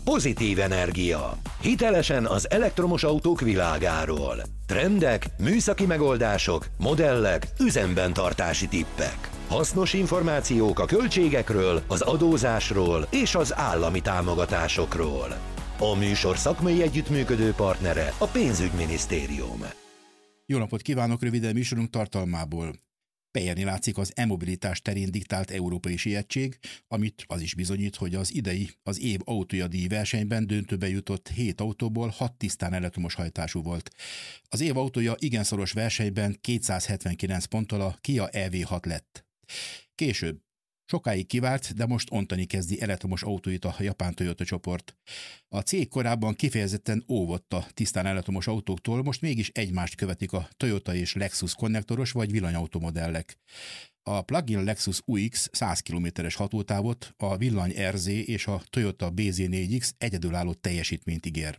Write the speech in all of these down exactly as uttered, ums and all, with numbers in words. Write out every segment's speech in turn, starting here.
Pozitív Energia. Hitelesen az elektromos autók világáról. Trendek, műszaki megoldások, modellek, üzemben tartási tippek. Hasznos információk a költségekről, az adózásról és az állami támogatásokról. A műsor szakmai együttműködő partnere a Pénzügyminisztérium. Jó napot kívánok, röviden műsorunk tartalmából. Beérni látszik az e-mobilitás terén diktált európai sietség, amit az is bizonyít, hogy az idei, az év autója díj versenyben döntőbe jutott hét autóból hat tisztán elektromos hajtású volt. Az év autója igen szoros versenyben kétszázhetvenkilenc ponttal a Kia E V hat lett. Később sokáig kivárt, de most ontani kezdi elektromos autóit a japán Toyota csoport. A cég korábban kifejezetten óvott a tisztán elektromos autóktól, most mégis egymást követik a Toyota és Lexus konnektoros vagy villanyautó modellek. A plug-in Lexus U X száz kilométeres hatótávot, a villany R Z és a Toyota B Z négy X egyedülálló teljesítményt ígér.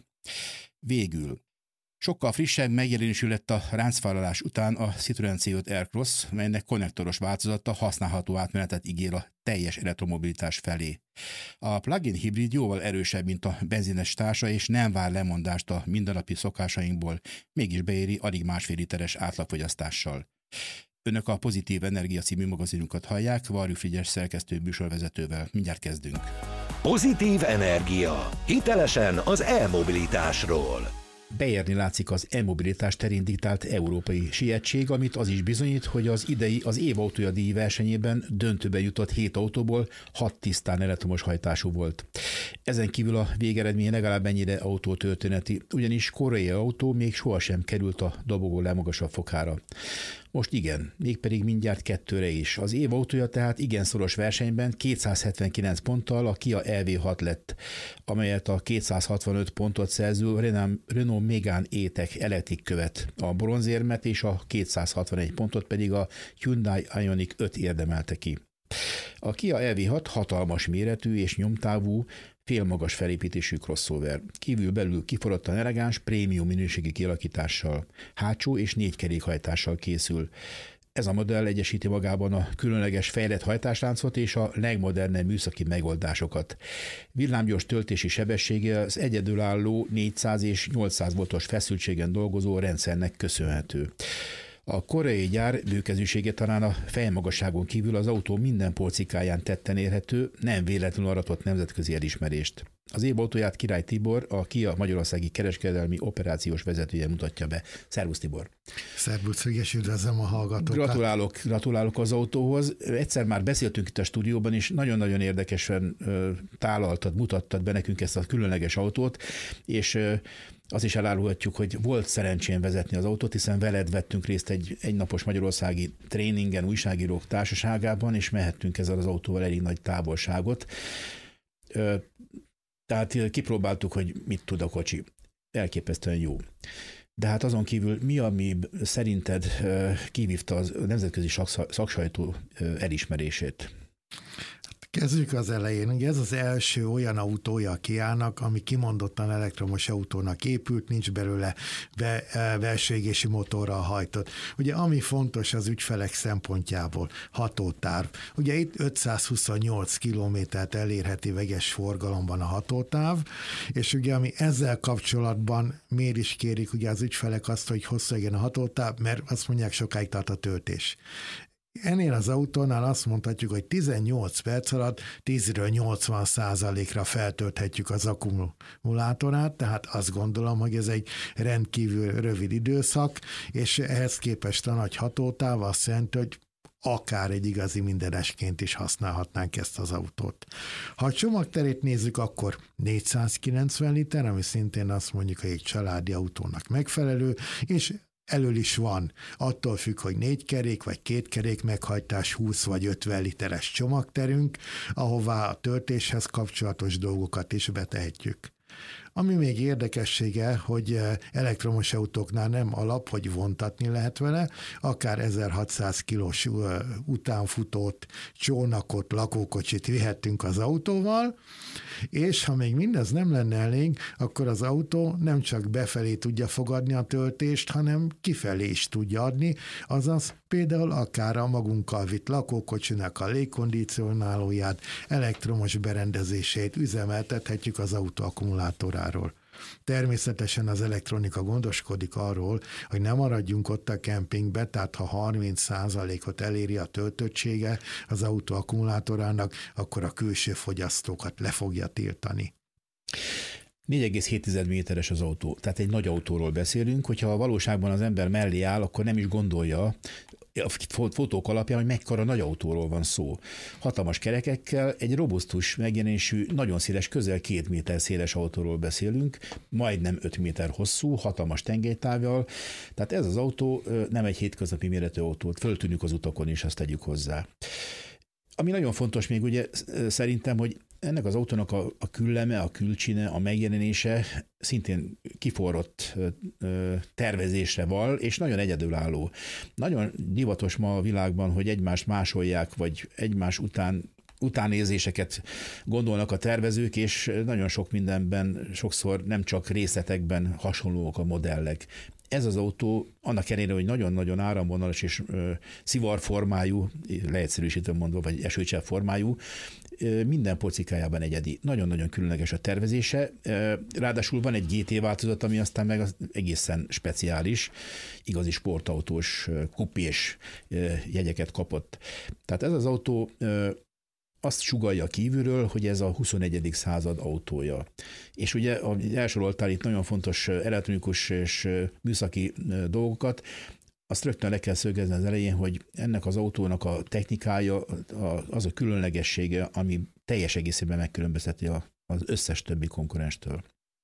Végül sokkal frissebb megjelenésű lett a ráncfállalás után a Citroën C öt Aircross, melynek konnektoros változata használható átmenetet ígér a teljes elektromobilitás felé. A plug-in hibrid jóval erősebb, mint a benzines társa, és nem vár lemondást a mindennapi szokásainkból, mégis beéri alig másfél literes átlagfogyasztással. Önök a Pozitív Energia című magazinunkat hallják, Varjú Frigyes szerkesztő műsorvezetővel. Mindjárt kezdünk. Pozitív Energia. Hitelesen az e-mobilitásról. Beérni látszik az e-mobilitás terén diktált európai sietség, amit az is bizonyít, hogy az idei, az év autója díj versenyében döntőbe jutott hét autóból hat tisztán elektromos hajtású volt. Ezen kívül a végeredmény legalább ennyire autótörténeti, ugyanis koreai autó még sohasem került a dobogó legmagasabb fokára. Most igen, mégpedig mindjárt kettőre is. Az év autója tehát igen szoros versenyben kétszázhetvenkilenc ponttal a Kia E V hat lett, amelyet a kétszázhatvanöt pontot szerző Renault Megane E-Tech Electric követ. A bronzérmet és a kétszázhatvanegy pontot pedig a Hyundai Ioniq öt érdemelte ki. A Kia E V hat hatalmas méretű és nyomtávú, félmagas felépítésű crossover. Kívül-belül kiforrottan elegáns, prémium minőségi kialakítással, hátsó és négy kerékhajtással készül. Ez a modell egyesíti magában a különleges fejlett hajtásláncot és a legmodernebb műszaki megoldásokat. Villámgyors töltési sebessége az egyedülálló négyszáz és nyolcszáz voltos feszültségen dolgozó rendszernek köszönhető. A koreai gyár bőkezűsége talán a fejmagasságon kívül az autó minden polcikáján tetten érhető, nem véletlenül aratott nemzetközi elismerést. Az év autóját Király Tibor, a Kia magyarországi kereskedelmi operációs vezetője mutatja be. Szervusz Tibor! Szervusz, Frigyes, üdvözlöm a hallgatókat! Gratulálok, gratulálok az autóhoz. Egyszer már beszéltünk itt a stúdióban, és nagyon-nagyon érdekesen ö, tálaltad, mutattad be nekünk ezt a különleges autót, és ö, azt is elárulhatjuk, hogy volt szerencsém vezetni az autót, hiszen veled vettünk részt egy egynapos magyarországi tréningen, újságírók társaságában, és mehettünk ezzel az autóval elég nagy távolságot. Ö, Tehát kipróbáltuk, hogy mit tud a kocsi. Elképesztően jó. De hát azon kívül mi, ami szerinted kivívta a nemzetközi szaksajtó elismerését? Kezdjük az elején. Ugye ez az első olyan autója a Kiának, ami kimondottan elektromos autónak épült, nincs belőle belső motorral hajtott. Ugye ami fontos az ügyfelek szempontjából, hatótáv. Ugye itt ötszázhuszonnyolc kilométert elérheti veges forgalomban a hatótáv, és ugye ami ezzel kapcsolatban miért is kérik ugye az ügyfelek azt, hogy hosszú legyen a hatótáv, mert azt mondják, sokáig tart a töltés. Ennél az autónál azt mondhatjuk, hogy tizennyolc perc alatt tízről nyolcvan százalékra feltölthetjük az akkumulátorát, tehát azt gondolom, hogy ez egy rendkívül rövid időszak, és ehhez képest a nagy hatótáv azt jelenti, hogy akár egy igazi mindenesként is használhatnánk ezt az autót. Ha a csomagterét nézzük, akkor négyszázkilencven liter, ami szintén azt mondjuk, hogy egy családi autónak megfelelő, és elől is van, attól függ, hogy négy kerék vagy két kerék meghajtás, húsz vagy ötven literes csomagterünk, ahová a töltéshez kapcsolatos dolgokat is betehetjük. Ami még érdekessége, hogy elektromos autóknál nem alap, hogy vontatni lehet vele, akár ezerhatszáz kilós utánfutót, csónakot, lakókocsit vihettünk az autóval, és ha még mindez nem lenne elég, akkor az autó nem csak befelé tudja fogadni a töltést, hanem kifelé is tudja adni, azaz például akár a magunkkal vitt lakókocsinak a légkondicionálóját, elektromos berendezését üzemeltethetjük az autó akkumulátoráról. Természetesen az elektronika gondoskodik arról, hogy ne maradjunk ott a kempingbe, tehát ha harminc százalékot eléri a töltöttsége az autó akkumulátorának, akkor a külső fogyasztókat le fogja tiltani. négy egész hét méteres az autó, tehát egy nagy autóról beszélünk, hogyha a valóságban az ember mellé áll, akkor nem is gondolja a fotók alapján, hogy mekkora nagy autóról van szó. Hatalmas kerekekkel, egy robusztus megjelenésű, nagyon széles, közel két méter széles autóról beszélünk, majdnem öt méter hosszú, hatalmas tengelytávjal, tehát ez az autó nem egy hétköznapi méretű autó, föltűnünk az utakon is, azt tegyük hozzá. Ami nagyon fontos még ugye szerintem, hogy ennek az autónak a, a külleme, a külcsine, a megjelenése szintén kiforrott ö, tervezésre val, és nagyon egyedülálló. Nagyon divatos ma a világban, hogy egymást másolják, vagy egymás után utánérzéseket gondolnak a tervezők, és nagyon sok mindenben, sokszor nem csak részletekben hasonlóak a modellek. Ez az autó annak ellenére, hogy nagyon-nagyon áramvonalas és ö, szivarformájú, leegyszerűsítve mondva, vagy esőcsepp formájú, ö, minden pocikájában egyedi. Nagyon-nagyon különleges a tervezése. Ö, ráadásul van egy gé té változat, ami aztán meg az egészen speciális, igazi sportautós, kupés ö, jegyeket kapott. Tehát ez az autó ö, azt sugallja kívülről, hogy ez a huszonegyedik század autója. És ugye elsoroltál itt nagyon fontos elektronikus és műszaki dolgokat, azt rögtön le kell szögezni az elején, hogy ennek az autónak a technikája, az a különlegessége, ami teljes egészében megkülönbözteti az összes többi konkurenstől.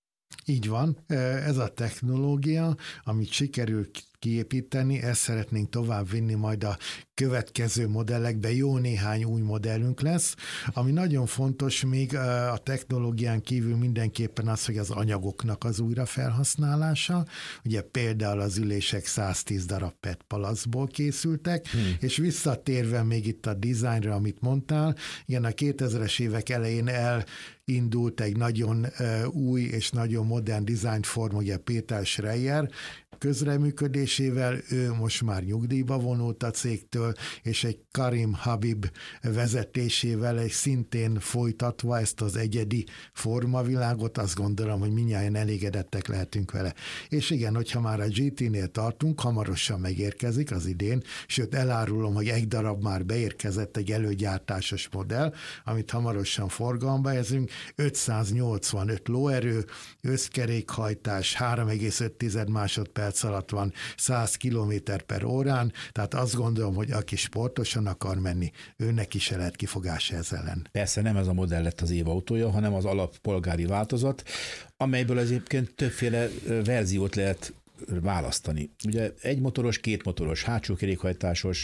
Így van, ez a technológia, amit sikerül kiépíteni, ezt szeretnénk tovább vinni majd a következő modellekbe, jó néhány új modellünk lesz, ami nagyon fontos még a technológián kívül mindenképpen az, hogy az anyagoknak az újrafelhasználása, ugye például az ülések száztíz darab pé é té palacból készültek, hmm. és visszatérve még itt a dizájnra, amit mondtál, igen, a kétezres évek elején elindult egy nagyon új és nagyon modern dizájnform, ugye Péter Schreier közreműködésével, ő most már nyugdíjba vonult a cégtől, és egy Karim Habib vezetésével egy szintén folytatva ezt az egyedi formavilágot, azt gondolom, hogy mindnyájan elégedettek lehetünk vele. És igen, hogyha már a gé té-nél tartunk, hamarosan megérkezik az idén, sőt elárulom, hogy egy darab már beérkezett egy előgyártásos modell, amit hamarosan forgalomba helyezünk, ötszáznyolcvanöt lóerő, összkerékhajtás, három egész öt másodperc alatt van száz kilométer per órán, tehát azt gondolom, hogy aki sportosan akar menni, őnek is se lehet kifogása ez ellen. Persze nem ez a modell lett az év autója, hanem az alappolgári változat, amelyből egyébként többféle verziót lehet választani. Ugye egy motoros, két motoros, hátsó kerékhajtásos,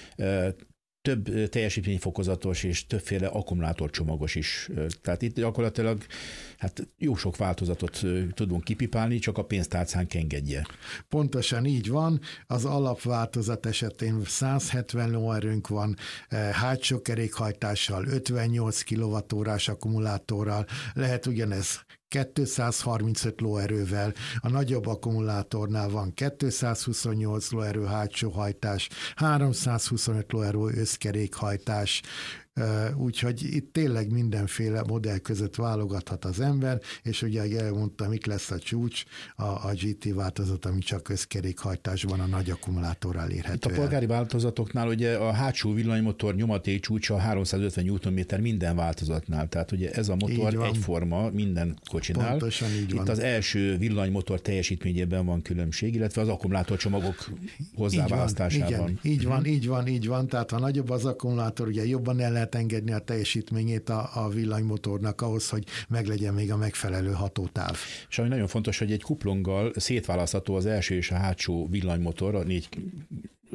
több teljesítményfokozatos és többféle akkumulátorcsomagos is. Tehát itt gyakorlatilag hát jó sok változatot tudunk kipipálni, csak a pénztárcánk engedje. Pontosan így van. Az alapváltozat esetén száz hetven lóerőnk van, hátsó kerékhajtással, ötvennyolc kilowattórás akkumulátorral, lehet ugyanez kétszázharmincöt lóerővel, a nagyobb akkumulátornál van kétszázhuszonnyolc lóerő hátsó hajtás, háromszázhuszonöt lóerő összkerékhajtás, úgyhogy itt tényleg mindenféle modell között válogathat az ember, és ugye, ahogy elmondtam, itt lesz a csúcs, a, a gé té változat, ami csak összkerékhajtásban a nagy akkumulátorral érhető. Itt a polgári változatoknál ugye a hátsó villanymotor nyomaték csúcsa háromszázötven newtonméter minden változatnál, tehát ugye ez a motor egyforma minden kocsinál. Pontosan így Itt van. Az első villanymotor teljesítményében van különbség, illetve az akkumulátorcsomagok hozzáválasztásában. Így van, így van, így van, így van, tehát ha nagyobb az akkumulátor, ugye jobban el lehet engedni a teljesítményét a, a villanymotornak ahhoz, hogy meglegyen még a megfelelő hatótáv. És ami nagyon fontos, hogy egy kuplunggal szétválasztható az első és a hátsó villanymotor, a négy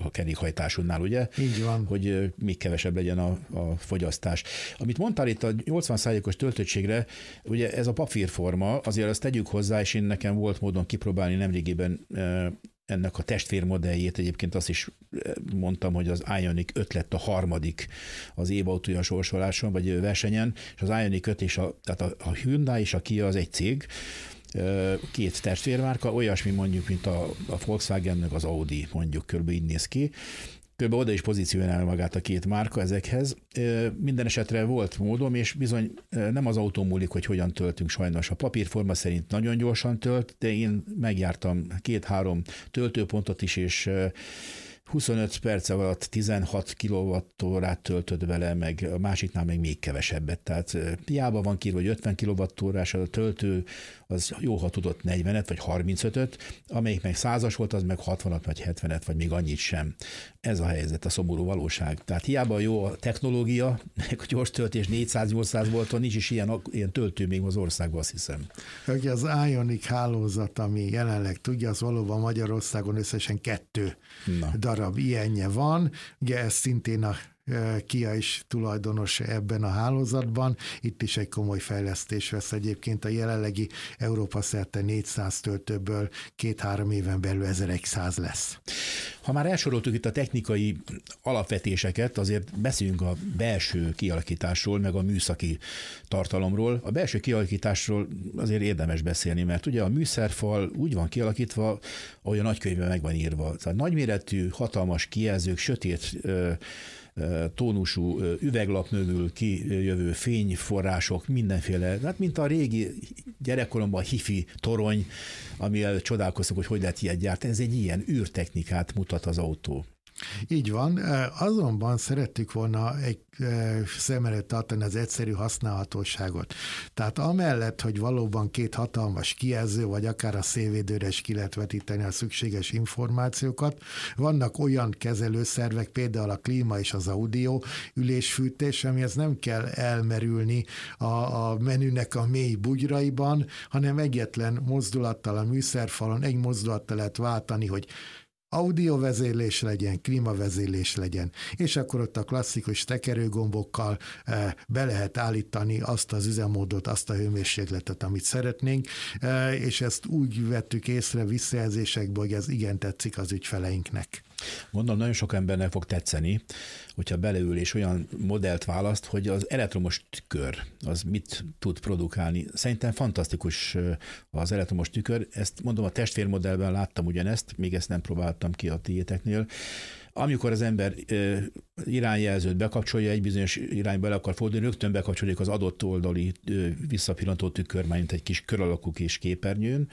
a kerékhajtásúnál, ugye? Így van. Hogy még kevesebb legyen a, a fogyasztás. Amit mondtál itt a nyolcvan százalékos töltöttségre, ugye ez a papírforma, azért azt tegyük hozzá, és én nekem volt módon kipróbálni nemrégiben ennek a testvérmodelljét, egyébként azt is mondtam, hogy az Ioniq öt lett a harmadik az évautója sorsoláson, vagy versenyen, és az Ioniq öt és a, tehát a, a Hyundai és a Kia az egy cég, két testvérmárka, olyasmi mondjuk, mint a, a Volkswagen, meg az Audi, mondjuk körülbelül így néz ki. Körülbelül oda is pozícionál magát a két márka ezekhez. Minden esetre volt módom, és bizony nem az autó múlik, hogy hogyan töltünk sajnos. A papírforma szerint nagyon gyorsan tölt, de én megjártam két-három töltőpontot is, és huszonöt perc alatt tizenhat kilowattórát töltött vele, meg a másiknál meg még kevesebbet. Tehát hiába van kiírva, hogy ötven kilowattórás a töltő, az jó, ha tudott negyvenet vagy harmincötöt, amelyik meg százas volt, az meg hatvanat vagy hetvenet, vagy még annyit sem. Ez a helyzet, a szomorú valóság. Tehát hiába jó a technológia, meg a gyors töltés négyszáz-nyolcszáz volton, nincs is ilyen, ilyen töltő még az országban, azt hiszem. Ugye az Ioniq hálózat, ami jelenleg tudja, az valóban Magyarországon összesen kettő Na. darab ilyenje van. Ugye ez szintén a Kia is tulajdonos ebben a hálózatban. Itt is egy komoly fejlesztés vesz egyébként a jelenlegi Európa szerte négyszáz töltőből két-három éven belül ezerszáz lesz. Ha már elsoroltuk itt a technikai alapvetéseket, azért beszéljünk a belső kialakításról, meg a műszaki tartalomról. A belső kialakításról azért érdemes beszélni, mert ugye a műszerfal úgy van kialakítva, ahogy a nagykönyvben meg van írva. Tehát nagyméretű, hatalmas kijelzők, sötét tónusú üveglap mögül kijövő fényforrások, mindenféle, hát mint a régi gyerekkoromban hifi torony, amivel csodálkoztunk, hogy hogy lehet ilyet gyártani. Ez egy ilyen űrtechnikát mutat az autó. Így van, azonban szerettük volna egy szem előtt tartani az egyszerű használhatóságot. Tehát amellett, hogy valóban két hatalmas kijelző, vagy akár a szélvédőre is ki lehet vetíteni a szükséges információkat, vannak olyan kezelőszervek, például a klíma és az audio ülésfűtés, amihez nem kell elmerülni a, a menünek a mély bugyraiban, hanem egyetlen mozdulattal a műszerfalon, egy mozdulattal lehet váltani, hogy audiovezérlés legyen, klímavezérlés legyen, és akkor ott a klasszikus tekerőgombokkal e, be lehet állítani azt az üzemmódot, azt a hőmérsékletet, amit szeretnénk, e, és ezt úgy vettük észre visszajelzésekből, hogy ez igen tetszik az ügyfeleinknek. Gondolom, nagyon sok embernek fog tetszeni, hogyha beleül és olyan modellt választ, hogy az elektromos tükör, az mit tud produkálni. Szerintem fantasztikus az elektromos tükör. Ezt mondom, a testvérmodellben láttam ugyanezt, még ezt nem próbáltam ki a tiéteknél. Amikor az ember irányjelzőt bekapcsolja, egy bizonyos irányba el akar fordulni, rögtön bekapcsolódik az adott oldali visszapillantó tükör, mint egy kis kör alakú kis képernyőn,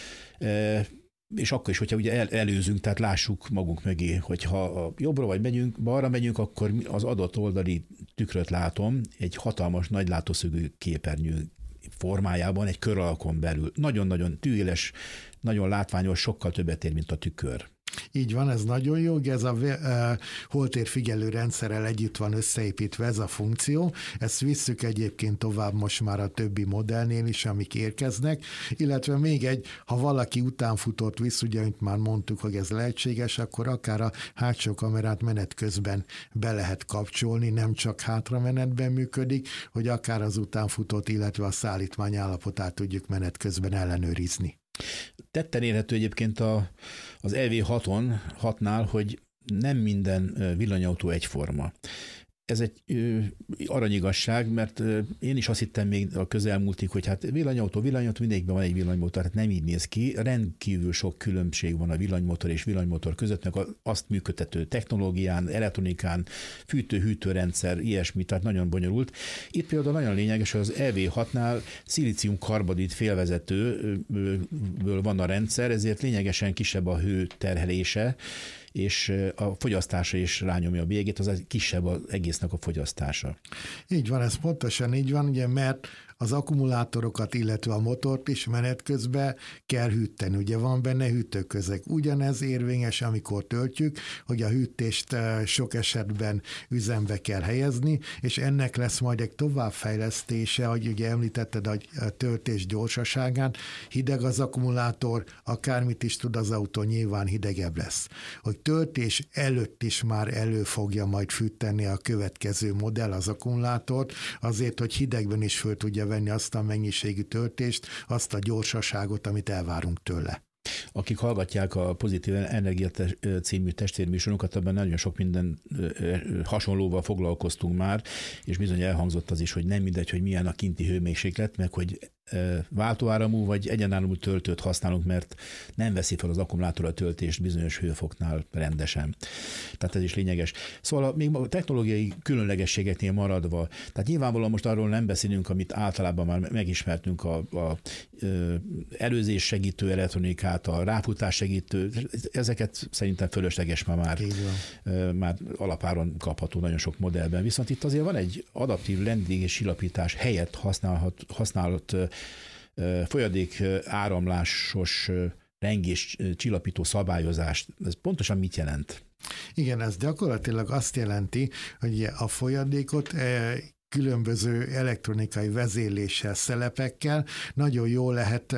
és akkor is, hogyha ugye el, előzünk, tehát lássuk magunk mögé, hogyha a jobbra vagy megyünk, balra megyünk, akkor az adott oldali tükröt látom egy hatalmas, nagy látószögű képernyő formájában, egy kör alakon belül. Nagyon-nagyon tűéles, nagyon látványos, sokkal többet ér, mint a tükör. Így van, ez nagyon jó, ez a uh, holtérfigyelő rendszerrel együtt van összeépítve ez a funkció, ezt visszük egyébként tovább most már a többi modellnél is, amik érkeznek, illetve még egy, ha valaki utánfutót visz, ugye, mint már mondtuk, hogy ez lehetséges, akkor akár a hátsó kamerát menet közben be lehet kapcsolni, nem csak hátra menetben működik, hogy akár az utánfutót, illetve a szállítmány állapotát tudjuk menet közben ellenőrizni. Tetten érhető egyébként a, az E V haton, hatnál, hogy nem minden villanyautó egyforma. Ez egy ö, aranyigasság, mert ö, én is azt hittem még a közelmúltig, hogy hát villanyautó, villanyautó, mindegyikben van egy villanymotor, hát nem így néz ki. Rendkívül sok különbség van a villanymotor és villanymotor között, meg azt működtető technológián, elektronikán, fűtő-hűtőrendszer, ilyesmi, tehát nagyon bonyolult. Itt például nagyon lényeges, hogy az E V hatnál szilícium-karbonid félvezetőből van a rendszer, ezért lényegesen kisebb a hő terhelése, és a fogyasztása is rányomja a bélyegét, az kisebb az egésznek a fogyasztása. Így van, ez pontosan így van, ugye, mert az akkumulátorokat, illetve a motort is menet közben kell hűteni. Ugye van benne hűtőközeg. Ugyanez érvényes, amikor töltjük, hogy a hűtést sok esetben üzembe kell helyezni, és ennek lesz majd egy továbbfejlesztése, hogy ugye említetted a töltés gyorsaságán, hideg az akkumulátor, akármit is tud az autó, nyilván hidegebb lesz. Hogy töltés előtt is már elő fogja majd fűteni a következő modell az akkumulátort, azért, hogy hidegben is föl tudja venni azt a mennyiségű töltést, azt a gyorsaságot, amit elvárunk tőle. Akik hallgatják a Pozitív Energia című testvérműsorunkat, abban nagyon sok minden hasonlóval foglalkoztunk már, és bizony elhangzott az is, hogy nem mindegy, hogy milyen a kinti hőmérséklet, meg hogy váltóáramú vagy egyenáramú töltőt használunk, mert nem veszi fel az akkumulátor a töltést bizonyos hőfoknál rendesen. Tehát ez is lényeges. Szóval még a technológiai különlegességeknél maradva, tehát nyilvánvalóan most arról nem beszélünk, amit általában már megismertünk, a, a előzés segítő elektronikát, a ráfutás segítő, ezeket szerintem fölösleges ma már, már alapáron kapható nagyon sok modellben. Viszont itt azért van egy adaptív lendítés és csillapítás helyett használhat, használhat folyadék áramlásos rengés csillapító szabályozást. Ez pontosan mit jelent? Igen, ez gyakorlatilag azt jelenti, hogy a folyadékot különböző elektronikai vezérléssel, szelepekkel nagyon jól lehet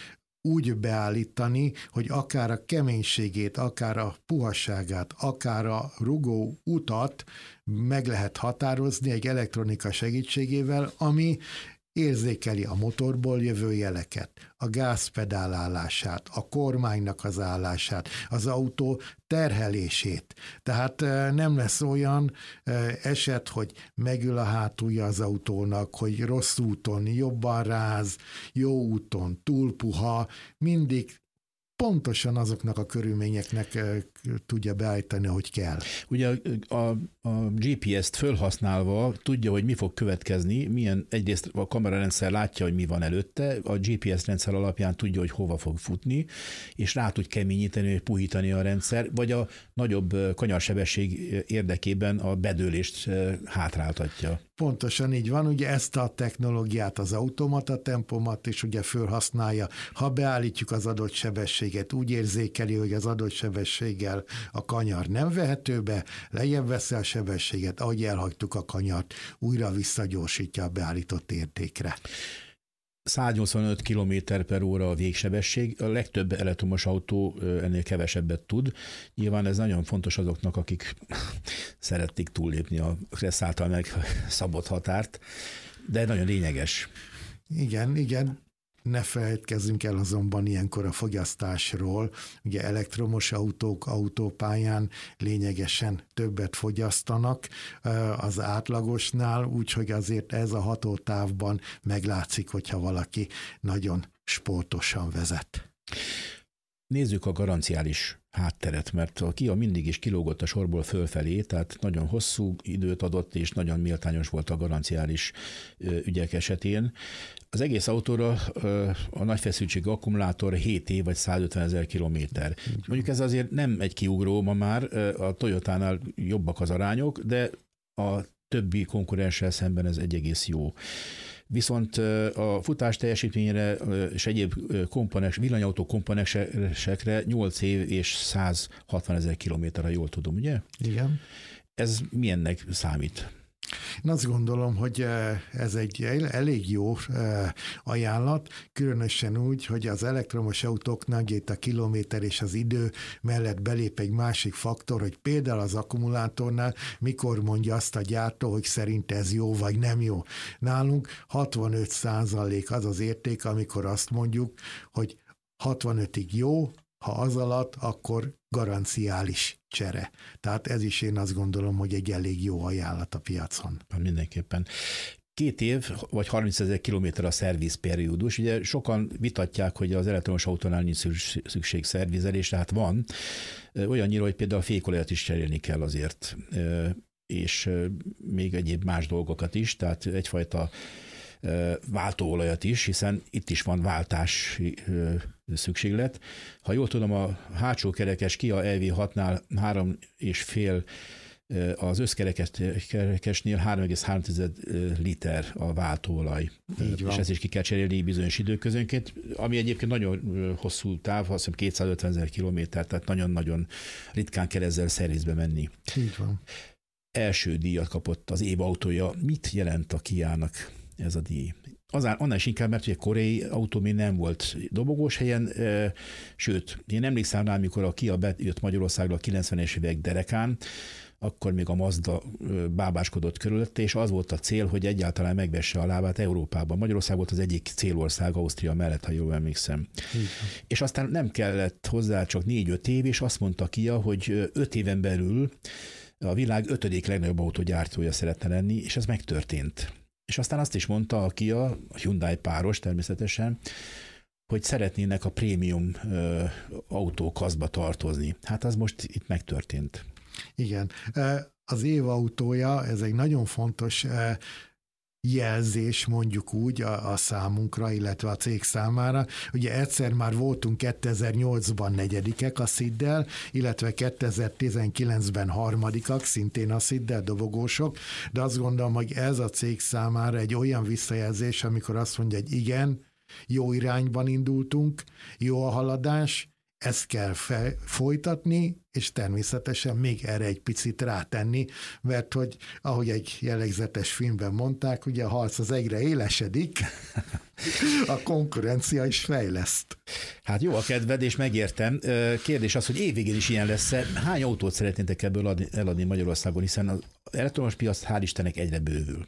úgy beállítani, hogy akár a keménységét, akár a puhasságát, akár a rugó utat meg lehet határozni egy elektronika segítségével, ami érzékeli a motorból jövő jeleket, a gázpedál állását, a kormánynak az állását, az autó terhelését. Tehát nem lesz olyan eset, hogy megül a hátulja az autónak, hogy rossz úton, jobban ráz, jó úton, túl puha, mindig pontosan azoknak a körülményeknek tudja beállítani, hogy kell. Ugye a, a, a gé pé es-t fölhasználva tudja, hogy mi fog következni, milyen egyrészt a kamerarendszer látja, hogy mi van előtte, a gé pé es rendszer alapján tudja, hogy hova fog futni, és rá tud keményíteni, vagy puhítani a rendszer, vagy a nagyobb kanyarsebesség érdekében a bedőlést hátráltatja. Pontosan így van, ugye ezt a technológiát, az automata tempomat is ugye fölhasználja. Ha beállítjuk az adott sebességet, úgy érzékeli, hogy az adott sebességgel a kanyar nem vehető be, lejjebb veszi a sebességet, ahogy elhagytuk a kanyart, újra visszagyorsítja a beállított értékre. száznyolcvanöt kilométer per óra a végsebesség, a legtöbb elektromos autó ennél kevesebbet tud. Nyilván ez nagyon fontos azoknak, akik szeretnék túllépni a Kressz által megszabott határt, de nagyon lényeges. Igen, igen. Ne felejtkezzünk el azonban ilyenkor a fogyasztásról. Ugye elektromos autók autópályán lényegesen többet fogyasztanak az átlagosnál, úgyhogy azért ez a hatótávban meglátszik, hogyha valaki nagyon sportosan vezet. Nézzük a garanciális hátteret, mert a Kia mindig is kilógott a sorból fölfelé, tehát nagyon hosszú időt adott, és nagyon méltányos volt a garanciális ügyek esetén. Az egész autóra a nagy feszültségű akkumulátor hét év vagy százötvenezer kilométer. Mondjuk ez azért nem egy kiugró ma már, a Toyotánál jobbak az arányok, de a többi konkurenssel szemben ez egy egész jó. Viszont a futás teljesítményére és egyéb komponens, villanyautó komponensekre nyolc év és százhatvanezer kilométer, ha jól tudom, ugye? Igen. Ez milyennek számít? Én azt gondolom, hogy ez egy elég jó ajánlat, különösen úgy, hogy az elektromos autóknak itt a kilométer és az idő mellett belép egy másik faktor, hogy például az akkumulátornál mikor mondja azt a gyártó, hogy szerint ez jó vagy nem jó. Nálunk hatvanöt százalék az az érték, amikor azt mondjuk, hogy hatvanötig jó, ha az alatt, akkor garanciális csere. Tehát ez is én azt gondolom, hogy egy elég jó ajánlat a piacon. Mindenképpen. Két év, vagy harmincezer kilométer a szervizperiódus. Ugye sokan vitatják, hogy az elektromos autónál nincs szükség szervizelésre, hát van. Olyannyira, hogy például a fékolajat is cserélni kell azért, és még egyéb más dolgokat is, tehát egyfajta váltóolajat is, hiszen itt is van váltási szükséglet. Ha jól tudom, a hátsó kerekes Kia E V hatnál három és fél, az összkerekesnél három egész három liter a váltóolaj. És ezt is ki kell cserélni bizonyos időközönként, ami egyébként nagyon hosszú táv, azt hiszem kétszázötvenezer kilométer, tehát nagyon-nagyon ritkán kell ezzel szervizbe menni. Így van. Első díjat kapott az év autója. Mit jelent a Kiának ez a díj? Az, annál is inkább, mert ugye koreai autó még nem volt dobogós helyen, e, sőt, én emlékszem rá, amikor a Kia bejött Magyarországra a kilencvenes évek derekán, akkor még a Mazda bábáskodott körülötte, és az volt a cél, hogy egyáltalán megvesse a lábát Európában. Magyarország volt az egyik célország Ausztria mellett, ha jól emlékszem. Igen. És aztán nem kellett hozzá csak négy-öt év, és azt mondta Kia, hogy öt éven belül a világ ötödik legnagyobb autógyártója szeretne lenni, és ez megtörtént. És aztán azt is mondta a Kia, a Hyundai páros természetesen, hogy szeretnének a prémium autókaszba tartozni. Hát az most itt megtörtént. Igen. Az év autója, ez egy nagyon fontos jelzés, mondjuk úgy a, a számunkra, illetve a cég számára. Ugye egyszer már voltunk kétezer-nyolcban negyedikek a Sziddel, illetve kétezer-tizenkilencben harmadikak, szintén a Sziddel dobogósok, de azt gondolom, hogy ez a cég számára egy olyan visszajelzés, amikor azt mondja, hogy igen, jó irányban indultunk, jó a haladás, ezt kell fe, folytatni, és természetesen még erre egy picit rátenni, mert hogy, ahogy egy jellegzetes filmben mondták, ugye a harc az egyre élesedik, a konkurencia is fejleszt. Hát jó a kedved, és megértem. Kérdés az, hogy évvégén is ilyen lesz-e. Hány autót szeretnétek ebből adni, eladni Magyarországon, hiszen az elektromos piac hál' Istennek egyre bővül.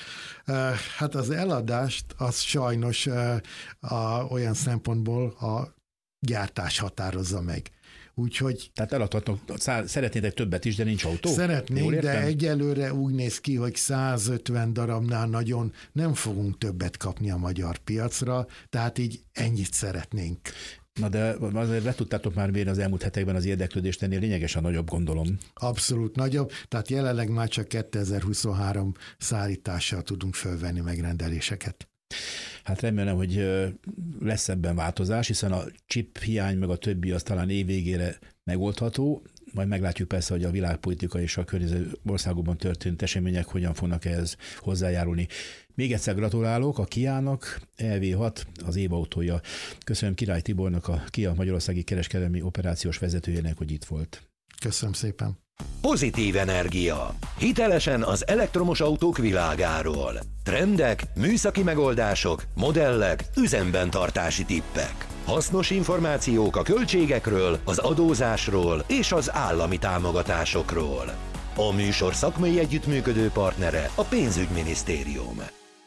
Hát az eladást, az sajnos a, olyan szempontból a gyártás határozza meg. Úgyhogy... Tehát eladhatnak, szeretnétek többet is, de nincs autó? Szeretnénk, de egyelőre úgy néz ki, hogy százötven darabnál nagyon nem fogunk többet kapni a magyar piacra, tehát így ennyit szeretnénk. Na de azért le tudtátok már mérni az elmúlt hetekben az érdeklődést, ennél lényegesen nagyobb, gondolom. Abszolút nagyobb, tehát jelenleg már csak kétezer-huszonhárom szállítással tudunk fölvenni megrendeléseket. Hát remélem, hogy lesz ebben változás, hiszen a chip hiány meg a többi az talán év végére megoldható, majd meglátjuk persze, hogy a világpolitika és a környező országokban történt események hogyan fognak ehhez hozzájárulni. Még egyszer gratulálok a Kiának, E V hat az évautója. Köszönöm Király Tibornak, a Kia Magyarországi Kereskedelmi Operációs vezetőjének, hogy itt volt. Köszönöm szépen. Pozitív energia. Hitelesen az elektromos autók világáról. Trendek, műszaki megoldások, modellek, üzemben tartási tippek. Hasznos információk a költségekről, az adózásról és az állami támogatásokról. A műsor szakmai együttműködő partnere a Pénzügyminisztérium.